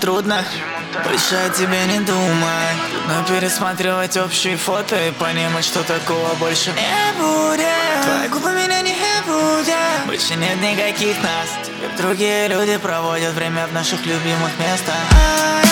трудно, больше о тебе не думай. Но пересматривать общие фото и понимать, что такого больше не будет. Твои губы меня не будут, больше нет никаких нас. Теперь другие люди проводят время в наших любимых местах.